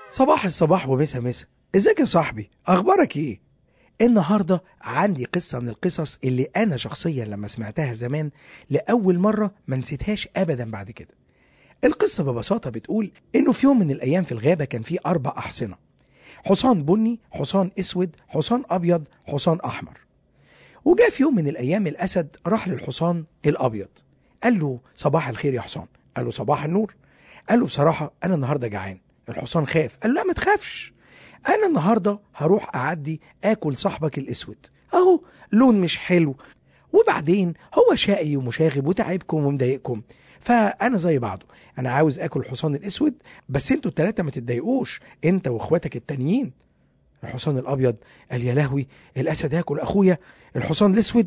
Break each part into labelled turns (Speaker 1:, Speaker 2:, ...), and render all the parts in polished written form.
Speaker 1: صباح الصباح ومسا مسا. ازيك يا صاحبي؟ اخبارك ايه؟ النهارده عندي قصه من القصص اللي انا شخصيا لما سمعتها زمان لاول مره ما نسيتهاش ابدا بعد كده. القصه ببساطه بتقول انه في يوم من الايام في الغابه كان في 4 احصنه: حصان بني، حصان اسود، حصان ابيض، حصان احمر. وجاء في يوم من الايام الاسد راح للحصان الابيض، قال له: صباح الخير يا حصان. قال له: صباح النور. قال له: بصراحه انا النهارده جعان. الحصان خاف، قال له: لا ما تخافش، انا النهارده هروح اعدي اكل صاحبك الاسود، اهو لون مش حلو، وبعدين هو شقي ومشاغب وتعبكم ومضايقكم، فانا زي بعضه. انا عاوز اكل الحصان الاسود، بس انتوا التلاتة ما تتضايقوش، انت واخواتك التانيين. الحصان الابيض قال: يا لهوي، الاسد ياكل اخويا الحصان الاسود؟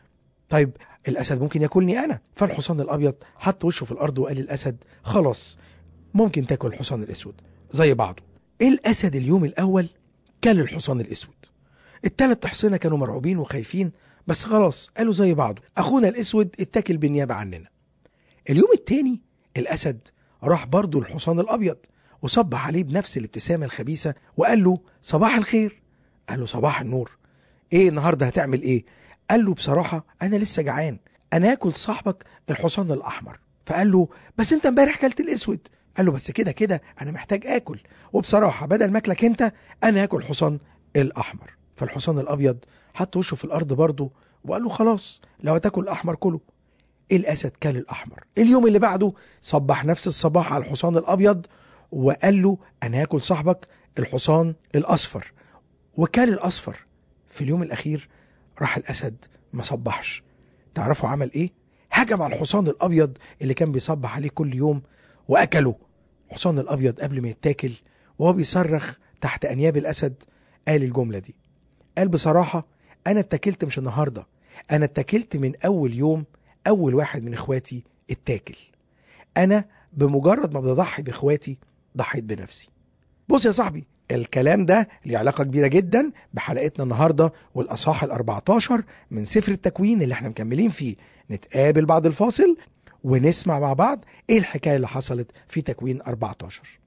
Speaker 1: طيب الاسد ممكن ياكلني انا. فالحصان الابيض حط وشه في الارض وقال للاسد: خلاص، ممكن تاكل الحصان الاسود زي بعضه. الاسد اليوم الاول كل الحصان الاسود. التلات احصنه كانوا مرعوبين وخايفين، بس خلاص قالوا زي بعضه، اخونا الاسود اتاكل بالنيابه عننا. اليوم التاني الاسد راح برضه الحصان الابيض وصبح عليه بنفس الابتسامه الخبيثه وقال له: صباح الخير. قال له: صباح النور. ايه النهارده هتعمل ايه؟ قال له: بصراحه انا لسه جعان، انا اكل صاحبك الحصان الاحمر. فقال له: بس انت امبارح كلت الاسود. قال له: بس كده كده انا محتاج اكل، وبصراحه بدل ما اكلك انت انا هاكل حصان الاحمر. فالحصان الابيض حط وشه في الارض برضه وقال له: خلاص، لو هتاكل الاحمر كله. الاسد كل الاحمر. اليوم اللي بعده صبح نفس الصباح على الحصان الابيض وقال له: انا هاكل صاحبك الحصان الاصفر، وكل الاصفر. في اليوم الاخير راح الاسد ما صبحش. تعرفوا عمل ايه؟ هجم على الحصان الابيض اللي كان بيصبح عليه كل يوم واكله. الحصان الابيض قبل ما يتاكل وهو بيصرخ تحت انياب الاسد قال الجمله دي، قال: بصراحه انا اتاكلت مش النهارده، انا اتاكلت من اول يوم اول واحد من اخواتي اتاكل. انا بمجرد ما بضحي باخواتي ضحيت بنفسي. بص يا صاحبي، الكلام ده ليه علاقة كبيرة جدا بحلقتنا النهاردة والأصحاح 14 من سفر التكوين اللي احنا مكملين فيه. نتقابل بعد الفاصل ونسمع مع بعض ايه الحكاية اللي حصلت في تكوين 14.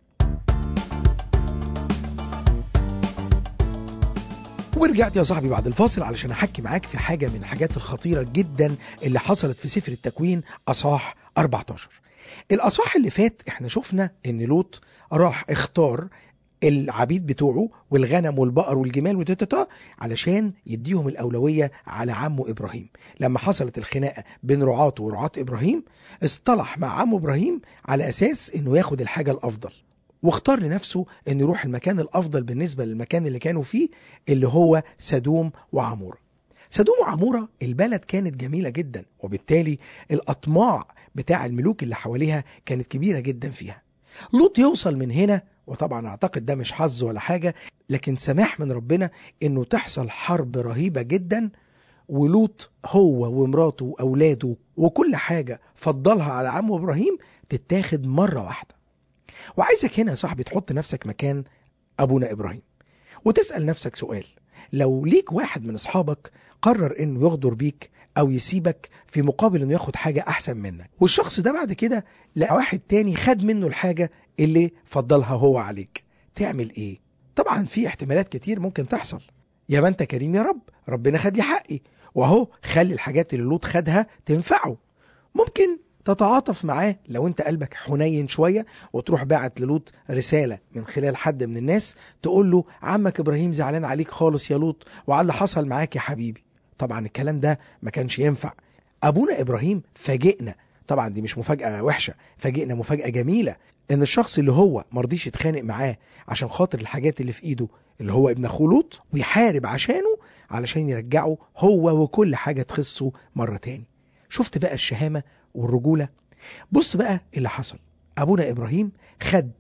Speaker 1: ورجعت يا صاحبي بعد الفاصل علشان احكي معاك في حاجة من الحاجات الخطيرة جدا اللي حصلت في سفر التكوين أصحاح 14. الأصحاح اللي فات احنا شفنا ان لوط راح اختار العبيد بتوعه والغنم والبقر والجمال وتتتا علشان يديهم الأولوية على عمه إبراهيم. لما حصلت الخناقة بين رعاته ورعاة إبراهيم اصطلح مع عمه إبراهيم على أساس إنه ياخد الحاجة الأفضل، واختار لنفسه إنه يروح المكان الأفضل بالنسبة للمكان اللي كانوا فيه، اللي هو سدوم وعمورة. سدوم وعمورة البلد كانت جميلة جدا، وبالتالي الأطماع بتاع الملوك اللي حواليها كانت كبيرة جدا فيها. لوط يوصل من هنا، وطبعا اعتقد ده مش حظ ولا حاجة، لكن سماح من ربنا انه تحصل حرب رهيبة جدا، ولوط هو ومراته واولاده وكل حاجة فضلها على عمه ابراهيم تتاخد مرة واحدة. وعايزك هنا يا صاحبي تحط نفسك مكان ابونا ابراهيم وتسأل نفسك سؤال: لو ليك واحد من اصحابك قرر انه يغدر بيك او يسيبك في مقابل انه ياخد حاجة احسن منك، والشخص ده بعد كده لقى واحد تاني خد منه الحاجة اللي فضلها هو عليك، تعمل ايه؟ طبعا في احتمالات كتير ممكن تحصل. يا ما انت كريم يا رب، ربنا خد لي حقي، واهو خلي الحاجات اللي لوط خدها تنفعه. ممكن تتعاطف معاه لو انت قلبك حنين شوية وتروح باعت للوط رسالة من خلال حد من الناس تقول له: عمك ابراهيم زعلان عليك خالص يا لوط وعلى اللي حصل معاك يا حبيبي. طبعا الكلام ده ما كانش ينفع. ابونا ابراهيم فاجئنا، طبعا دي مش مفاجأة وحشة، فاجئنا مفاجأة جميلة، ان الشخص اللي هو مرضيش يتخانق معاه عشان خاطر الحاجات اللي في ايده اللي هو ابن اخوه لوط ويحارب عشانه علشان يرجعه هو وكل حاجة تخصه مرة تاني. شفت بقى الشهامة والرجولة؟ بص بقى اللي حصل. ابونا ابراهيم خد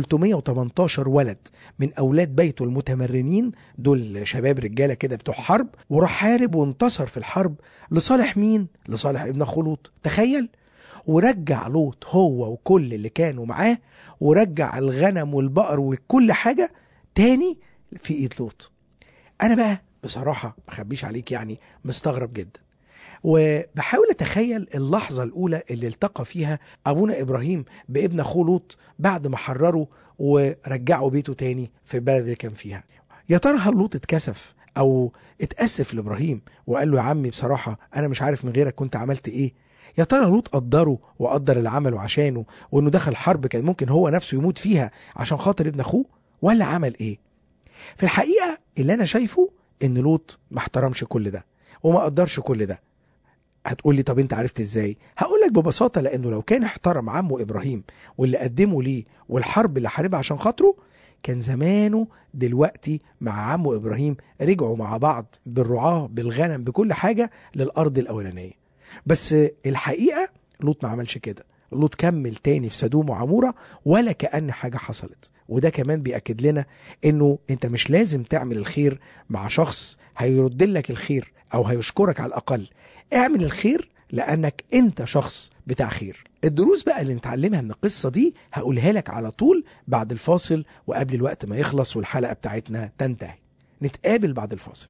Speaker 1: 318 ولد من اولاد بيته المتمرنين، دول شباب رجاله كده بتوع حرب، وراح حارب وانتصر في الحرب لصالح مين؟ لصالح ابن اخوه لوط. تخيل. ورجع لوط هو وكل اللي كانوا معاه، ورجع الغنم والبقر وكل حاجه تاني في ايد لوط. انا بقى بصراحه ما اخبيش عليك يعني مستغرب جدا. وبحاول أتخيل اللحظة الأولى اللي التقى فيها أبونا إبراهيم بابن أخوه لوط بعد ما حرره ورجعوا بيته تاني في البلد اللي كان فيها. يا ترى هل لوط اتكسف أو اتأسف لإبراهيم وقال له يا عمي بصراحة أنا مش عارف من غيرك كنت عملت إيه؟ يا ترى لوط قدره وقدر اللي عمله عشانه، وإنه دخل حرب كان ممكن هو نفسه يموت فيها عشان خاطر ابن أخوه، ولا عمل إيه؟ في الحقيقة اللي أنا شايفه إن لوط ما احترمش كل ده وما قدرش كل ده. هتقول لي طب انت عرفت ازاي؟ هقول لك ببساطة لانه لو كان احترم عمه ابراهيم واللي قدمه ليه والحرب اللي حاربها عشان خاطره، كان زمانه دلوقتي مع عمه ابراهيم رجعوا مع بعض بالرعاة بالغنم بكل حاجة للارض الاولانية. بس الحقيقة لوط ما عملش كده. لوط كمل تاني في سدوم وعمورة ولا كأن حاجة حصلت. وده كمان بيأكد لنا انه انت مش لازم تعمل الخير مع شخص هيرد لك الخير او هيشكرك على الاقل. اعمل الخير لأنك أنت شخص بتاع خير. الدروس بقى اللي نتعلمها من القصة دي هقولها لك على طول بعد الفاصل وقبل الوقت ما يخلص والحلقة بتاعتنا تنتهي. نتقابل بعد الفاصل.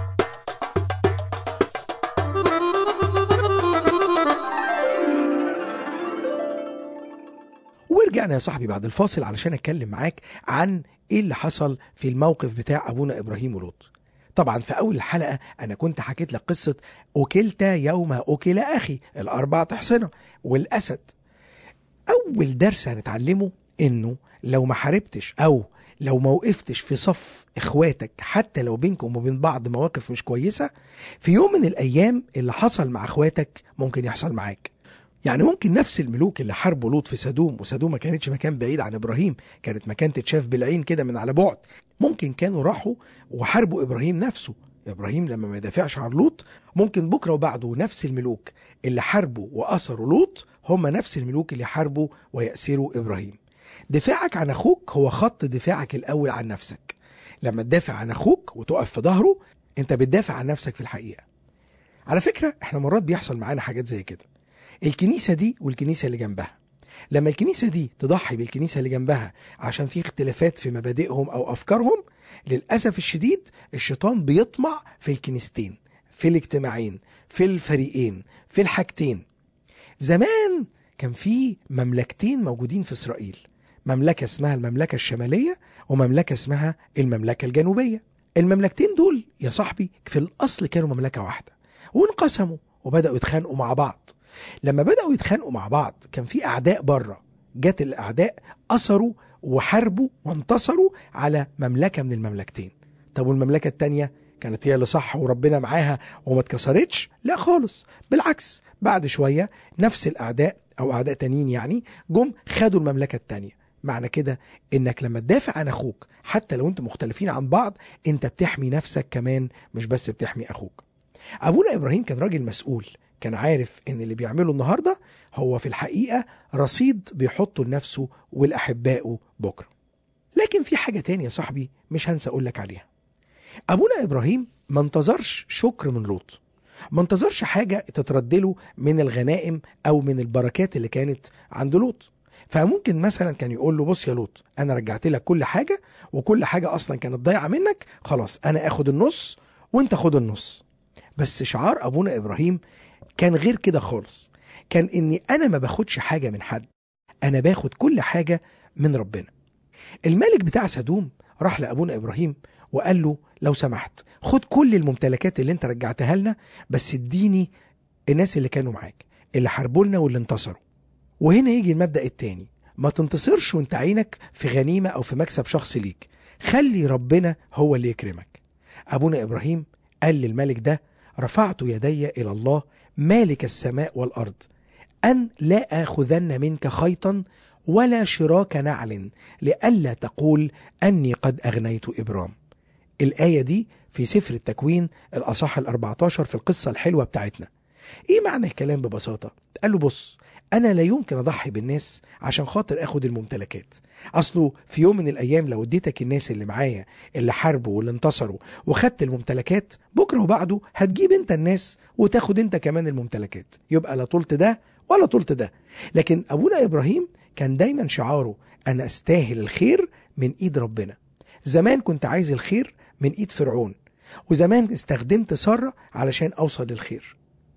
Speaker 1: ورجعنا يا صاحبي بعد الفاصل علشان أتكلم معاك عن إيه اللي حصل في الموقف بتاع أبونا إبراهيم ولوط. طبعا في أول الحلقة أنا كنت حكيت لك قصة أكلت يوم أكل أخي، الأربع أحصنة والأسد. أول درس هنتعلمه إنه لو ما حاربتش أو لو ما وقفتش في صف إخواتك حتى لو بينكم وبين بعض مواقف مش كويسة، في يوم من الأيام اللي حصل مع إخواتك ممكن يحصل معاك. يعني ممكن نفس الملوك اللي حاربوا لوط في سدوم، وسدوم ما كانتش مكان بعيد عن إبراهيم، كانت مكان تتشاف بالعين كده من على بعد، ممكن كانوا راحوا وحاربوا إبراهيم نفسه. إبراهيم لما ما يدافعش عن لوط ممكن بكرة وبعده نفس الملوك اللي حاربوا وأسروا لوط هم نفس الملوك اللي حاربوا ويأسروا إبراهيم. دفاعك عن أخوك هو خط دفاعك الأول عن نفسك. لما تدافع عن أخوك وتقف في ظهره أنت بتدافع عن نفسك في الحقيقة. على فكرة احنا مرات بيحصل معانا حاجات زي كده. الكنيسة دي والكنيسة اللي جنبها، لما الكنيسة دي تضحي بالكنيسة اللي جنبها عشان في اختلافات في مبادئهم أو أفكارهم، للأسف الشديد الشيطان بيطمع في الكنيستين، في الاجتماعين، في الفريقين، في الحاجتين. زمان كان في مملكتين موجودين في إسرائيل، مملكة اسمها المملكة الشمالية ومملكة اسمها المملكة الجنوبية. المملكتين دول يا صاحبي في الأصل كانوا مملكة واحدة، وانقسموا وبدأوا يتخانقوا مع بعض. لما بدأوا يتخانقوا مع بعض كان في أعداء بره، جات الأعداء أثروا وحاربوا وانتصروا على مملكة من المملكتين. طب والمملكة التانية كانت هي اللي صح وربنا معاها وما اتكسرتش؟ لا خالص، بالعكس، بعد شوية نفس الأعداء أو أعداء تانيين يعني جم خدوا المملكة التانية. معنى كده إنك لما تدافع عن أخوك حتى لو أنتم مختلفين عن بعض أنت بتحمي نفسك كمان، مش بس بتحمي أخوك. أبونا إبراهيم كان راجل مسؤول، كان عارف ان اللي بيعمله النهاردة هو في الحقيقة رصيد بيحطه لنفسه والأحبائه بكرة. لكن في حاجة تانية يا صاحبي مش هنسى أقولك عليها. أبونا إبراهيم ما انتظرش شكر من لوط، ما انتظرش حاجة تتردله من الغنائم أو من البركات اللي كانت عند لوط. فممكن مثلا كان يقول له بص يا لوط، أنا رجعت لك كل حاجة وكل حاجة أصلا كانت ضايعة منك، خلاص أنا أخد النص وانت خد النص. بس شعار أبونا إبراهيم كان غير كده خالص. كان اني انا ما باخدش حاجة من حد، انا باخد كل حاجة من ربنا. الملك بتاع سدوم راح لأبونا إبراهيم وقال له لو سمحت خد كل الممتلكات اللي انت رجعتها لنا، بس اديني الناس اللي كانوا معاك اللي حاربوا لنا واللي انتصروا. وهنا يجي المبدأ التاني، ما تنتصرش وانت عينك في غنيمة او في مكسب شخصي ليك، خلي ربنا هو اللي يكرمك. أبونا إبراهيم قال للملك ده رفعت يدي إلى الله مالك السماء والأرض أن لا آخذن منك خيطا ولا شراك نعل لئلا تقول أني قد أغنيت إبرام. الآية دي في سفر التكوين الأصحاح 14 في القصة الحلوة بتاعتنا. إيه معنى الكلام ببساطة؟ قال له بص، أنا لا يمكن أضحي بالناس عشان خاطر أخد الممتلكات. أصله في يوم من الأيام لو اديتك الناس اللي معايا اللي حاربوا واللي انتصروا وخدت الممتلكات، بكرة وبعده هتجيب انت الناس وتاخد انت كمان الممتلكات، يبقى لا طولت ده ولا طولت ده. لكن أبونا إبراهيم كان دايما شعاره أنا أستاهل الخير من إيد ربنا. زمان كنت عايز الخير من إيد فرعون، وزمان استخدمت سارة علشان أوصل للخير،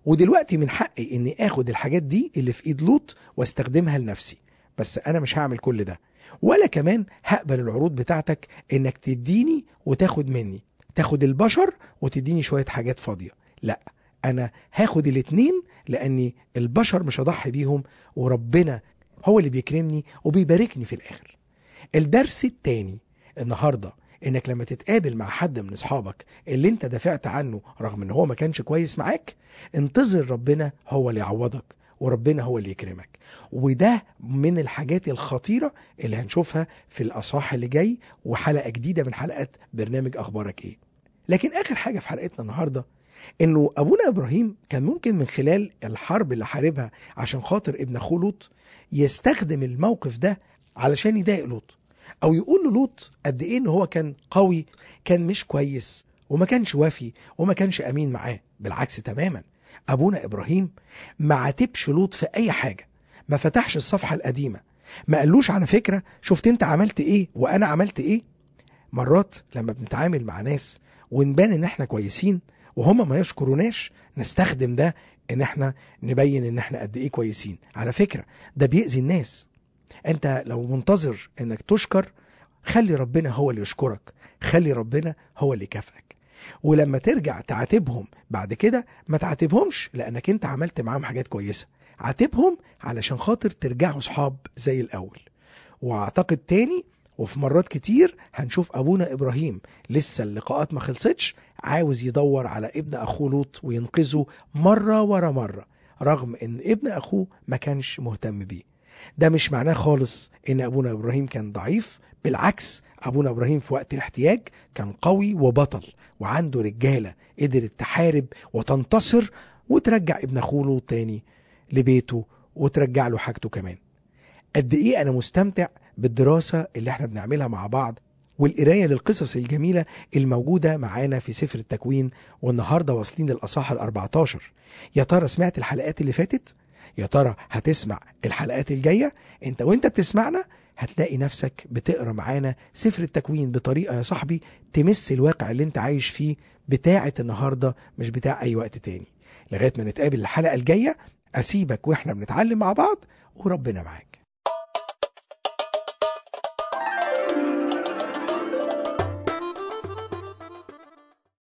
Speaker 1: ودلوقتي من حقي اني اخد الحاجات دي اللي في ايد لوط واستخدمها لنفسي، بس انا مش هعمل كل ده، ولا كمان هقبل العروض بتاعتك انك تديني وتاخد مني، تاخد البشر وتديني شوية حاجات فاضية. لا، انا هاخد الاتنين، لاني البشر مش هضحي بيهم، وربنا هو اللي بيكرمني وبيباركني في الاخر. الدرس التاني النهاردة، انك لما تتقابل مع حد من اصحابك اللي انت دافعت عنه رغم ان هو ما كانش كويس معاك، انتظر ربنا هو اللي يعوضك، وربنا هو اللي يكرمك. وده من الحاجات الخطيرة اللي هنشوفها في الأصحاح اللي جاي، وحلقة جديدة من حلقات برنامج أخبارك إيه. لكن آخر حاجة في حلقتنا النهاردة، إنه أبونا إبراهيم كان ممكن من خلال الحرب اللي حاربها عشان خاطر ابن أخوه لوط يستخدم الموقف ده علشان يضايق لوط، أو يقول للوط قد إيه إن هو كان قوي، كان مش كويس وما كانش وافي وما كانش أمين معاه. بالعكس تماما، أبونا إبراهيم ما عاتبش لوط في أي حاجة، ما فتحش الصفحة القديمة، ما قالوش على فكرة شفت انت عملت ايه وانا عملت ايه. مرات لما بنتعامل مع ناس ونبان ان احنا كويسين وهم ما يشكروناش، نستخدم ده ان احنا نبين ان احنا قد ايه كويسين. على فكرة ده بيأذي الناس. انت لو منتظر انك تشكر، خلي ربنا هو اللي يشكرك، خلي ربنا هو اللي يكافئك. ولما ترجع تعاتبهم بعد كده، ما تعاتبهمش لانك انت عملت معاهم حاجات كويسة، عاتبهم علشان خاطر ترجعوا صحاب زي الاول. واعتقد تاني وفي مرات كتير هنشوف ابونا ابراهيم لسه اللقاءات ما خلصتش، عاوز يدور على ابن اخوه لوط وينقذه مرة ورا مرة، رغم ان ابن اخوه ما كانش مهتم بيه. ده مش معناه خالص ان ابونا ابراهيم كان ضعيف، بالعكس ابونا ابراهيم في وقت الاحتياج كان قوي وبطل، وعنده رجالة قدرت تحارب وتنتصر وترجع ابن اخوه لوط تاني لبيته وترجع له حاجته كمان. قد ايه انا مستمتع بالدراسة اللي احنا بنعملها مع بعض، والقراية للقصص الجميلة الموجودة معانا في سفر التكوين، والنهاردة واصلين للأصحاح 14. يا ترى سمعت الحلقات اللي فاتت؟ يا ترى هتسمع الحلقات الجاية؟ انت وانت بتسمعنا هتلاقي نفسك بتقرأ معانا سفر التكوين بطريقة يا صاحبي تمس الواقع اللي انت عايش فيه، بتاعة النهاردة مش بتاع اي وقت تاني. لغاية ما نتقابل الحلقة الجاية، اسيبك واحنا بنتعلم مع بعض، وربنا معاك.